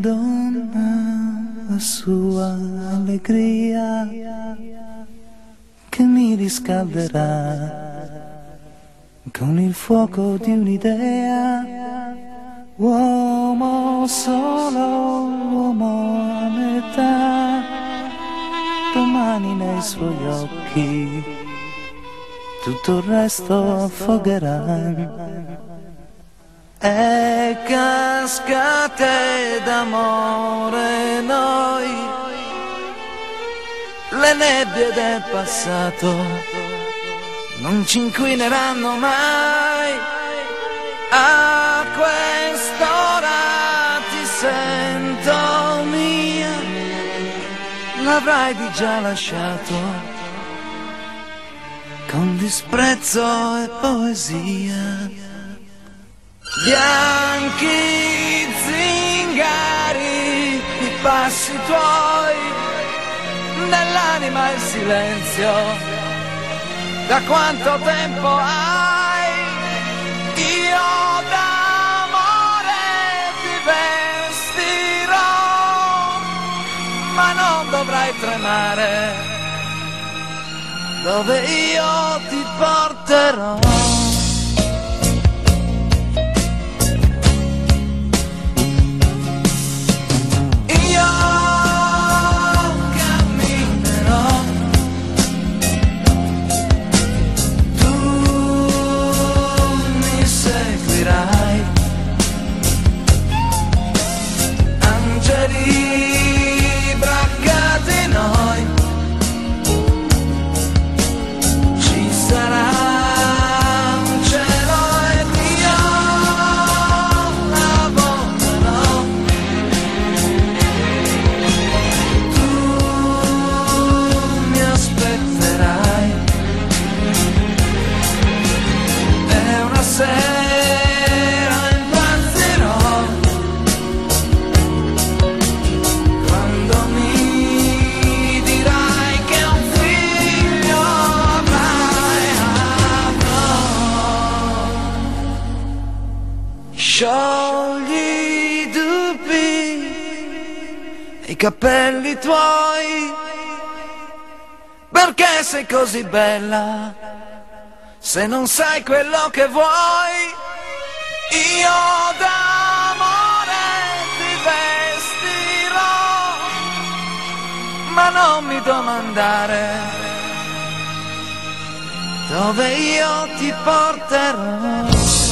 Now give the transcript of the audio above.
donna, la sua allegria che mi riscalderà con il fuoco di un'idea. Uomo solo, uomo a metà, domani nei suoi occhi tutto il resto affogherà. E cascate d'amore noi, le nebbie del passato non ci inquineranno mai. A quest'ora ti sento mia, l'avrai di già lasciato con disprezzo e poesia. Bianchi zingari, i passi tuoi, nell'anima il silenzio, da quanto tempo hai? Io d'amore ti vestirò, ma non dovrai tremare, dove io ti porterò. Braccati noi, ci sarà un cielo ed io la volerò. Tu mi aspetterai, è una sera sciogli i dubbi e i capelli tuoi, perché sei così bella se non sai quello che vuoi. Io d'amore ti vestirò, ma non mi domandare dove io ti porterò.